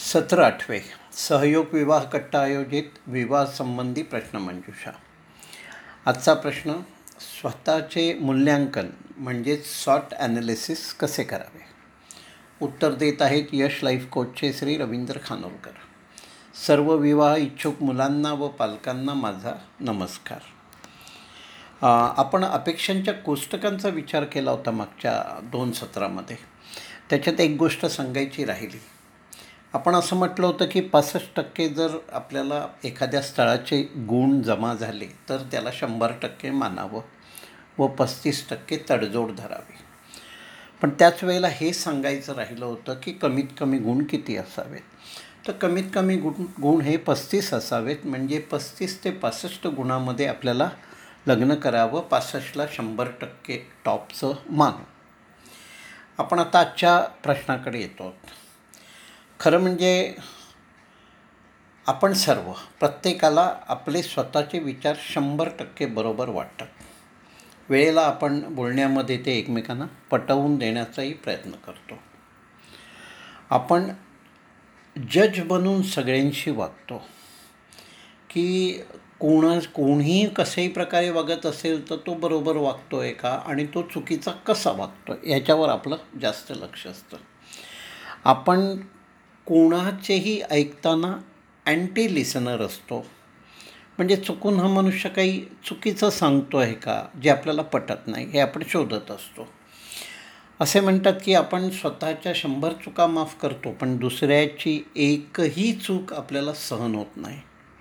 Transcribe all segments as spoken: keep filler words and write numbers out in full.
सत्र आठवे सहयोग विवाह कट्टा आयोजित विवाह संबंधी प्रश्नमंजुषा. आजचा प्रश्न, स्वतःचे मूल्यांकन म्हणजेच सॉट ॲनालिसिस कसे करावे. उत्तर देत आहेत यश लाईफ कोचचे श्री रवींद्र खानोलकर. सर्व विवाह इच्छुक मुलांना व पालकांना माझा नमस्कार. आपण अपेक्षांच्या कोष्टकांचा विचार केला होता मागच्या दोन सत्रामध्ये. त्याच्यात एक गोष्ट सांगायची राहिली. आपण असं म्हटलं होतं की पासष्ट टक्के जर आपल्याला एखाद्या स्थळाचे गुण जमा झाले तर त्याला शंभर टक्के मानावं व पस्तीस टक्के तडजोड धरावी. पण त्याच वेळेला हे सांगायचं राहिलं होतं की कमीत कमी गुण किती असावेत. तर कमीत कमी गुण गुण हे पस्तीस असावेत. म्हणजे पस्तीस ते पासष्ट गुणामध्ये आपल्याला लग्न करावं. पासष्टला शंभर टक्के टॉपचं मान. आपण आता आजच्या प्रश्नाकडे येतो. खरं म्हणजे आपण सर्व प्रत्येकाला आपले स्वतःचे विचार शंभर टक्के बरोबर वाटतात. वेळेला आपण बोलण्यामध्ये ते एकमेकांना पटवून देण्याचाही प्रयत्न करतो. आपण जज बनून सगळ्यांशी वागतो की कोण कोणीही कशाही प्रकारे वागत असेल तर तो बरोबर वागतो आहे का आणि तो चुकीचा कसा वागतो आहे याच्यावर आपलं जास्त लक्ष असतं. आपण कोणाचेही ऐकताना अँटी लिसनर असतो. म्हणजे चुकून हा मनुष्य काही चुकीचं सांगतो आहे का जे आपल्याला पटत नाही हे आपण शोधत असतो. असे म्हणतात की आपण स्वतःच्या शंभर चुका माफ करतो पण दुसऱ्याची एकही चूक आपल्याला सहन होत नाही.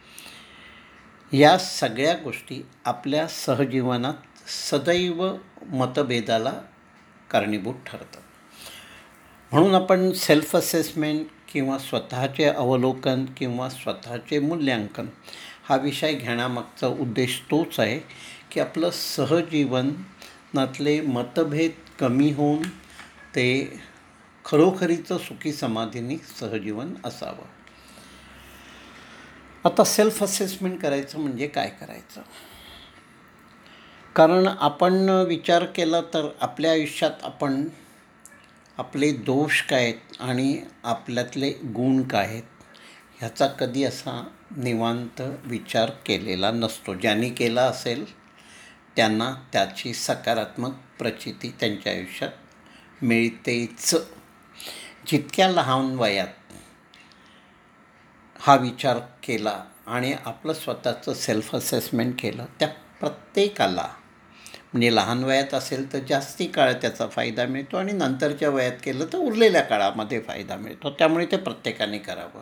या सगळ्या गोष्टी आपल्या सहजीवनात सदैव मतभेदाला कारणीभूत ठरतात. म्हणून आपण सेल्फ असेसमेंट किंवा स्वतःचे अवलोकन किंवा स्वतःचे मूल्यांकन हा विषय घेण्यामागचा उद्देश तोच आहे की आपलं सहजीवनातले मतभेद कमी होऊन ते खरोखरीचं सुखी समाधीनी सहजीवन असावं. आता सेल्फ असेसमेंट करायचं म्हणजे काय करायचं. कारण आपण विचार केला तर आपल्या आयुष्यात आपण आपले दोष काय आहेत आणि आपल्यातले गुण काय आहेत ह्याचा कधी असा निवांत विचार केलेला नसतो. ज्यांनी केला असेल त्यांना त्याची सकारात्मक प्रचिती त्यांच्या आयुष्यात मिळतेच. जितक्या लहान वयात हा विचार केला आणि आपलं स्वतःचं सेल्फ असेसमेंट केलं त्या प्रत्येकाला, म्हणजे लहान वयात असेल तर जास्ती काळ त्याचा फायदा मिळतो आणि नंतरच्या वयात केलं तर उरलेल्या काळामध्ये फायदा मिळतो. त्यामुळे ते प्रत्येकाने करावं.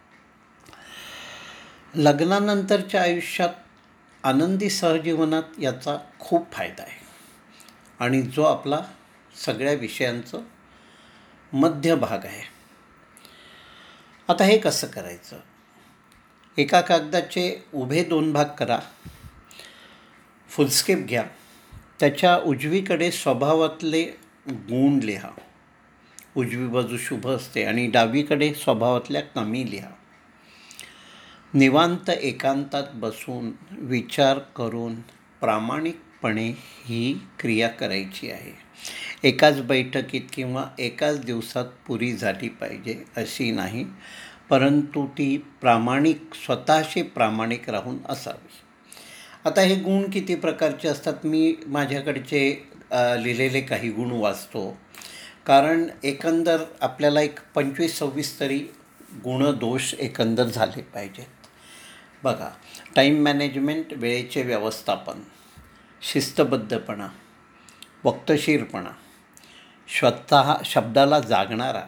लग्नानंतरच्या आयुष्यात आनंदी सहजीवनात याचा खूप फायदा आहे आणि जो आपला सगळ्या विषयांचं मध्यभाग आहे. आता हे कसं करायचं. एका कागदाचे उभे दोन भाग करा. फुलस्केप घ्या. त्याच्या उजवीकडे स्वभावातले गुण लिहा. उजवी बाजू शुभ असते आणि डावीकडे स्वभावातल्या कमी लिहा. निवांत एकांतात बसून विचार करून प्रामाणिकपणे ही क्रिया करायची आहे. एकाच बैठकीत किंवा एकाच दिवसात पुरी झाली पाहिजे अशी नाही, परंतु ती प्रामाणिक स्वतःशी प्रामाणिक राहून असावी. आता हे गुण किती प्रकारचे असतात. मी माझ्याकडचे लिहिलेले काही गुण वाचतो. कारण एकंदर आपल्याला एक पंचवीस सव्वीस तरी गुणदोष एकंदर झाले पाहिजेत. बघा, टाईम मॅनेजमेंट, वेळेचे व्यवस्थापन, शिस्तबद्धपणा, वक्तशीरपणा, स्वतः शब्दाला जागणारा,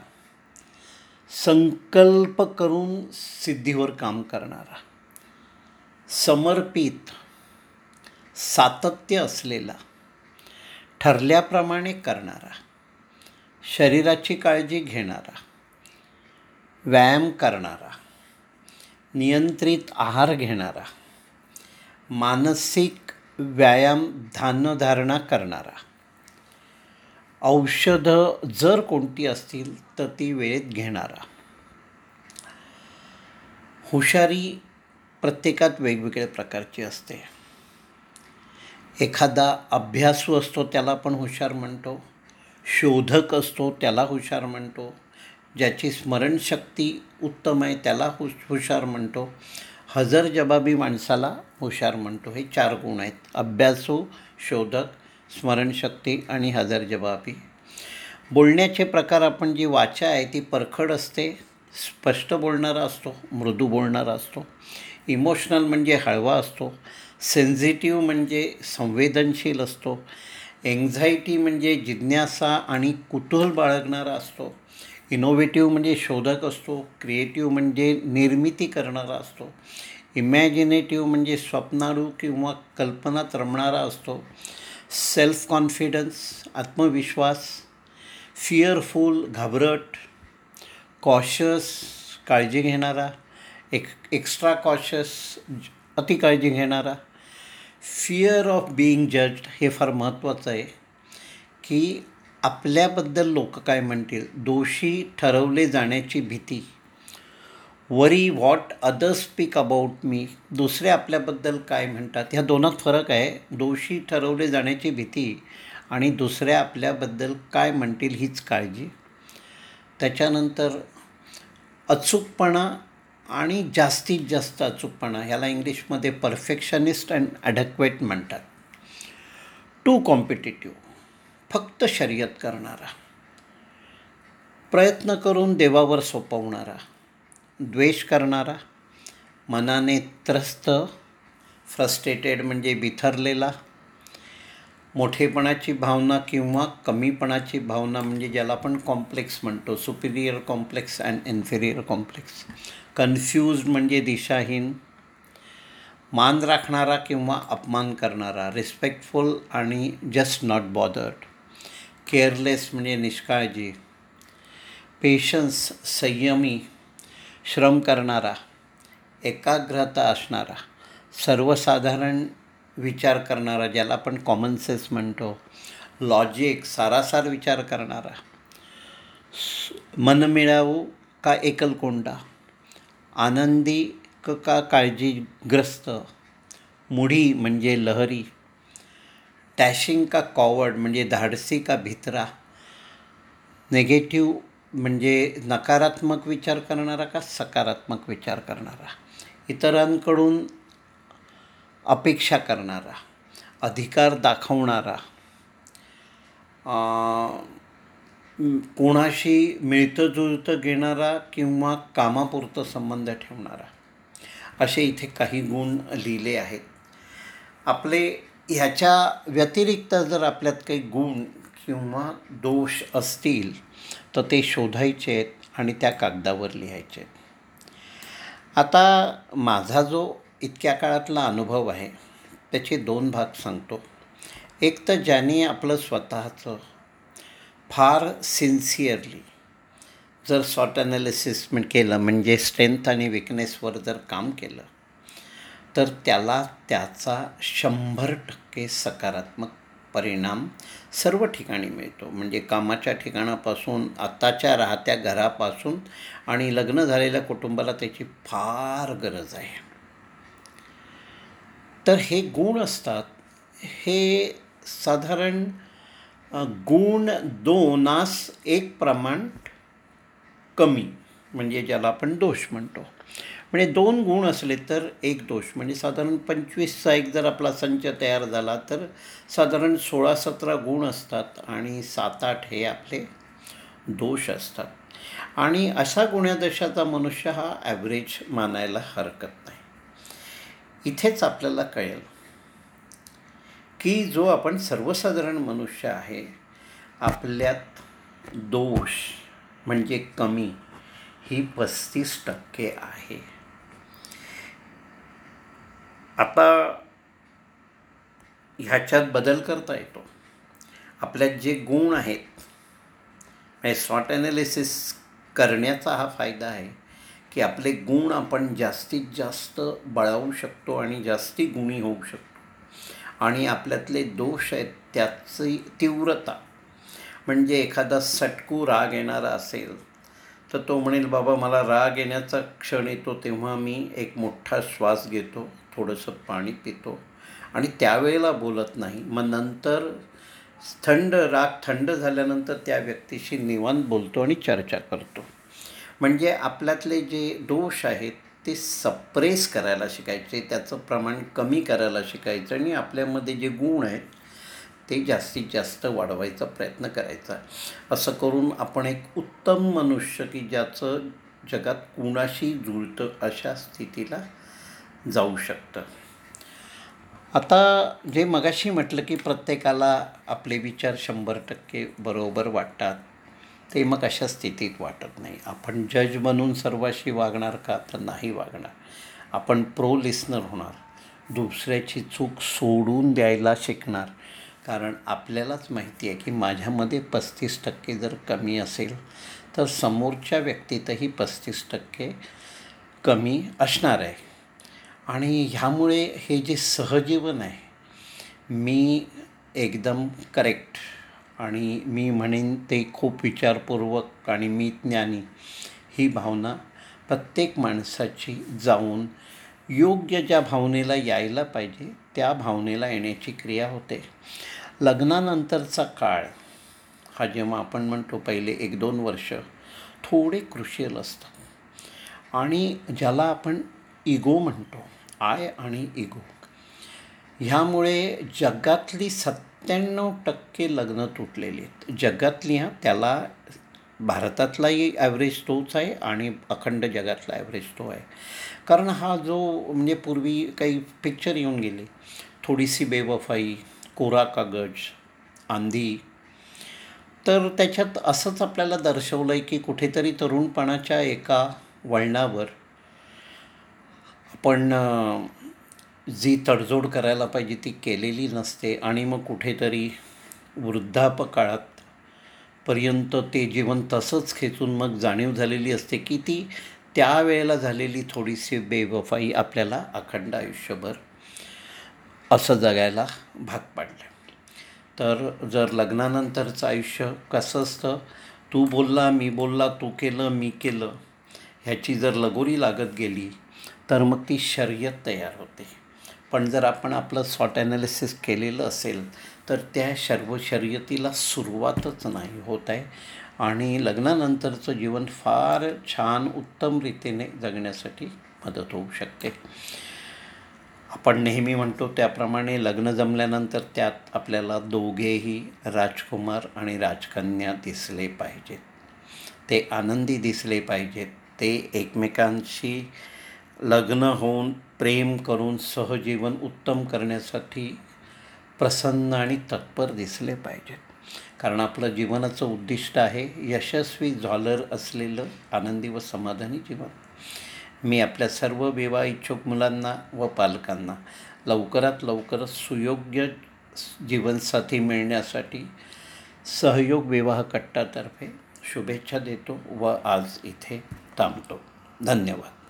संकल्प करून सिद्धीवर काम करणारा, समर्पित, सातत्य असलेला, ठरल्याप्रमाणे करणारा, शरीराची काळजी घेणारा, व्यायाम करणारा, नियंत्रित आहार घेणारा, मानसिक व्यायाम ध्यानधारणा करणारा, औषधं जर कोणती असतील तर ती वेळेत घेणारा. हुशारी प्रत्येकात वेगवेगळ्या प्रकारची असते. एखादा अभ्यासू असतो त्याला आपण हुशार म्हणतो. शोधक असतो त्याला हुशार म्हणतो. ज्याची स्मरणशक्ती उत्तम आहे त्याला हुश हुशार म्हणतो. हजरजबाबी माणसाला हुशार म्हणतो. हे चार गुण आहेत: अभ्यासू, शोधक, स्मरणशक्ती आणि हजरजबाबी. बोलण्याचे प्रकार आपण जी वाचा आहे ती परखड असते, स्पष्ट बोलणारा असतो, मृदू बोलणारा असतो. इमोशनल म्हणजे हळवा असतो. सेन्सिटिव्ह म्हणजे संवेदनशील असतो. एन्झायटी म्हणजे जिज्ञासा आणि कुतूहल बाळगणारा असतो. इनोव्हेटिव्ह म्हणजे शोधक असतो. क्रिएटिव्ह म्हणजे निर्मिती करणारा असतो. इमॅजिनेटिव्ह म्हणजे स्वप्नाळू किंवा कल्पनात रमणारा असतो. सेल्फ कॉन्फिडन्स, आत्मविश्वास. फिअरफुल, घाबरट. कॉशियस, काळजी घेणारा. एक एक्स्ट्रा कॉशियस, अति काळजी घेणारा. फिअर ऑफ बीइंग जज्ड, हे फार महत्त्वाचं आहे की आपल्याबद्दल लोक काय म्हणतील, दोषी ठरवले जाण्याची भीती. Worry what others speak about me, दुसरे आपल्याबद्दल काय म्हणतात. ह्या दोनात फरक आहे. दोषी ठरवले जाण्याची भीती आणि दुसऱ्या आपल्याबद्दल काय म्हणतील हीच काळजी. त्याच्यानंतर अचूकपणा आणि जास्तीत जास्त अचूकपणा, ह्याला इंग्लिशमध्ये परफेक्शनिस्ट अँड ॲडक्वेट म्हणतात. टू कॉम्पिटिटिव्ह, फक्त शर्यत करणारा. प्रयत्न करून देवावर सोपवणारा. द्वेष करणारा. मनाने त्रस्त, फ्रस्ट्रेटेड म्हणजे बिथरलेला. मोठेपणाची भावना किंवा कमीपणाची भावना म्हणजे ज्याला आपण कॉम्प्लेक्स म्हणतो, superior complex and inferior complex. Confused म्हणजे दिशाहीन. मान राखणारा किंवा अपमान करणारा. रिस्पेक्टफुल आणि जस्ट नॉट बॉदर्ड. केअरलेस म्हणजे निष्काळजी. पेशन्स, संयमी, श्रम करणारा. एकाग्रता असणारा. सर्वसाधारण विचार करणारा, ज्याला आपण कॉमन सेन्स म्हणतो. लॉजिक, सारासार विचार करणारा. मनमिळावू का एकलकोंडा. आनंदी का काळजीग्रस्त. मुढी म्हणजे लहरी. डॅशिंग का कॉवर्ड म्हणजे धाडसी का भित्रा. नेगेटिव्ह म्हणजे नकारात्मक विचार करणारा का सकारात्मक विचार करणारा. इतरांकडून अपेक्षा करणारा. अधिकार दाखवणारा. कोणाशी मिळतं जुळतं घेणारा किंवा कामापुरतं संबंध ठेवणारा. असे इथे काही गुण लिहिले आहेत. आपले ह्याच्या व्यतिरिक्त जर आपल्यात काही गुण किंवा दोष असतील तर ते शोधायचे आहेत आणि त्या कागदावर लिहायचे आहेत. आता माझा जो इतक्या काळातला अनुभव आहे त्याचे दोन भाग सांगतो. एक तर ज्याने आपलं स्वतःचं फार सिन्सिअरली जर सॉट ॲनालिसिस म्हण केलं, म्हणजे स्ट्रेंथ आणि विकनेसवर जर काम केलं तर त्याला त्याचा शंभर टक्के सकारात्मक परिणाम सर्व ठिकाणी मिळतो. म्हणजे कामाच्या ठिकाणापासून, आत्ताच्या राहत्या घरापासून आणि लग्न झालेल्या कुटुंबाला त्याची फार गरज आहे. तर हे गुण असतात. हे साधारण गुण दोनास एक प्रमाण कमी, म्हणजे ज्याला आपण दोष म्हणतो. म्हणजे दोन गुण असले तर एक दोष, म्हणजे साधारण पंचवीसचा एक जर आपला संच तयार झाला तर साधारण सोळा सतरा गुण असतात आणि सात आठ हे आपले दोष असतात. आणि अशा गुण्यादशाचा मनुष्य हा ॲव्हरेज मानायला हरकत नाही. इथेच आपल्याला कळेल की जो आपण सर्वसाधारण मनुष्य आहे, आपल्यात दोष म्हणजे कमी ही पस्तीस टक्के आहे. आता ह्याच्यात बदल करता येतो. आपल्यात जे गुण आहेत, म्हणजे सॉट ॲनालिसिस करण्याचा हा फायदा आहे की आपले गुण आपण जास्तीत जास्त बळावू शकतो आणि जास्ती गुणी होऊ शकतो. आणि आपल्यातले दोष आहेत त्याची तीव्रता, म्हणजे एखादा सटकू राग येणारा असेल तर तो म्हणेल, बाबा मला राग येण्याचा क्षण येतो तेव्हा मी एक मोठा श्वास घेतो, थोडंसं पाणी पितो आणि त्यावेळेला बोलत नाही. मग नंतर थंड राग थंड झाल्यानंतर त्या व्यक्तीशी निवांत बोलतो आणि चर्चा करतो. म्हणजे आपल्यातले जे दोष आहेत ते सप्रेस करायला शिकायचे, त्याचं प्रमाण कमी करायला शिकायचं आणि आपल्यामध्ये जे गुण आहेत ते जास्तीत जास्त वाढवायचा प्रयत्न करायचा. असं करून आपण एक उत्तम मनुष्य की ज्याचं जगात कुणाशी जुळतं अशा स्थितीला जाऊ शकतं. आता जे मगाशी म्हटलं की प्रत्येकाला आपले विचार शंभर टक्के बरोबर वाटतात, ते मग अशा स्थितीत वाटत नाही. आपण जज बनून सर्वाशी वागणार का? तर नाही वागणार. आपण प्रो लिस्नर होणार, दुसऱ्याची चूक सोडून द्यायला शिकणार. कारण आपल्यालाच माहिती आहे की माझ्यामध्ये पस्तीस टक्के जर कमी असेल तर समोरच्या व्यक्तीतही पस्तीस टक्के कमी असणार आहे. आणि ह्यामुळे हे जे सहजीवन आहे, मी एकदम करेक्ट आणि मी म्हणेन ते खूप विचारपूर्वक आणि मी ज्ञानी, ही भावना प्रत्येक माणसाची जाऊन योग्य ज्या भावनेला यायला पाहिजे त्या भावनेला येण्याची क्रिया होते. लग्नानंतरचा काळ हा जेव्हा आपण म्हणतो पहिले एक दोन वर्ष थोडे क्रुशियल असतात आणि ज्याला आपण इगो म्हणतो, आय आणि इगो, ह्यामुळे जगातली सत्त्याण्णव टक्के लग्न तुटलेली आहेत. जगातली, हां, त्याला भारतातलाही ॲव्हरेज तोच आहे आणि अखंड जगातला ॲव्हरेज तो आहे. कारण हा जो म्हणजे पूर्वी काही पिक्चर येऊन गेले, थोडीसी बेवफाई, कोरा कागज, आंधी, तर त्याच्यात असंच आपल्याला दर्शवलं आहे की कुठेतरी तरुणपणाच्या एका वळणावर आपण जी तडजोड करायला पाहिजे ती केलेली नसते आणि मग कुठेतरी वृद्धापकाळात पर्यंत ते जीवन तसंच खेचून मग जाणीव झालेली असते की ती त्यावेळेला झालेली थोडीशी बेवफाई आपल्याला अखंड आयुष्यभर असं जगायला भाग पाडलं. तर जर लग्नानंतरचं आयुष्य कसं असतं, तू बोलला मी बोलला, तू केलं मी केलं, ह्याची जर लगोरी लागत गेली तर मग ती शर्यत तयार होते. पण जर आपण आपलं सॉट ॲनालिसिस केलेलं असेल तर त्या सर्व शर्यतीला सुरुवातच नाही होत आहे आणि लग्नानंतरचं जीवन फार छान उत्तम रीतीने जगण्यासाठी मदत होऊ शकते. आपण नेहमी म्हणतो त्याप्रमाणे लग्न जमल्यानंतर त्यात आपल्याला दोघेही राजकुमार आणि राजकन्या दिसले पाहिजेत, ते आनंदी दिसले पाहिजेत, ते एकमेकांशी लग्न होऊन प्रेम करून सहजीवन उत्तम करण्यासाठी प्रसन्न आणि तत्पर दिसले पाहिजेत. कारण आपलं जीवनाचं उद्दिष्ट आहे यशस्वी झालर असलेलं आनंदी व समाधानी जीवन. मी आपल्या सर्व विवाह इच्छुक मुलांना व पालकांना लवकरात लवकर सुयोग्य जीवनसाथी मिळण्यासाठी सहयोग विवाह कट्टातर्फे शुभेच्छा देतो व आज इथे थांबतो. धन्यवाद.